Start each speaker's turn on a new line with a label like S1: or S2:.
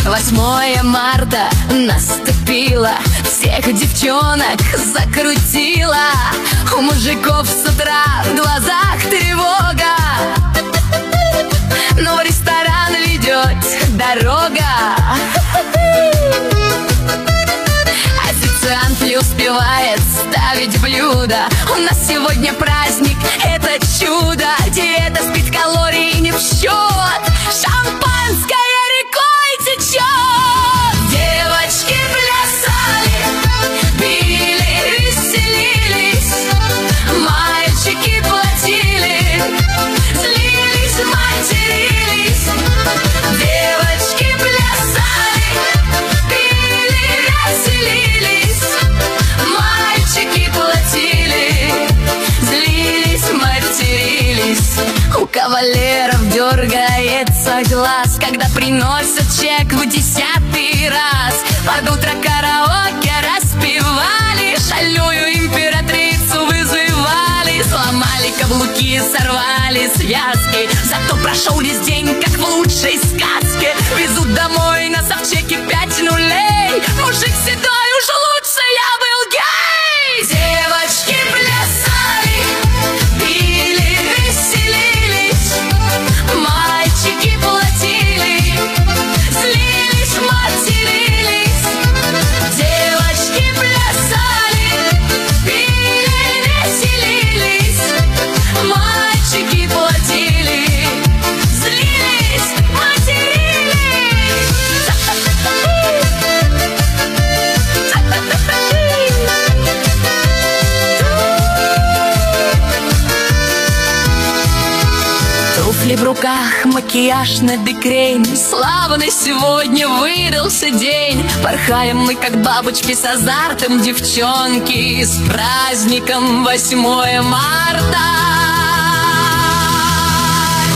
S1: 8 марта наступило, всех девчонок закрутило. У мужиков с утра в глазах тревога, но в ресторан ведет дорога. Официант не успевает ставить блюдо. У нас сегодня праздник, это чудо. Диета, спит, калорий не в счет. Шампанское рекой течет. Девочки плясали, пили, веселились. Мальчики платили, злились, матерились. Девочки плясали, пили, веселились. Мальчики платили, злились, матерились. У кавалеров дергается глаз, когда приносят чек в 10-й раз. Под утро караоке распевали, шальную императрицу вызывали. Сломали каблуки, сорвали связки, зато прошел весь день, как в лучшей сказке. Везут домой на совчеке 5 нулей. Мужик седой, уж лучше я был гей. Девочки плясали, пили, веселились. Мальчики платили, злились, матерились. Девочки плясали, пили, веселились. Мальчики платили, злились, матерились. Туфли в руках, макияж на бикрень. Славный сегодня выдался день. Порхаем мы, как бабочки с азартом, девчонки. С праздником 8 мая.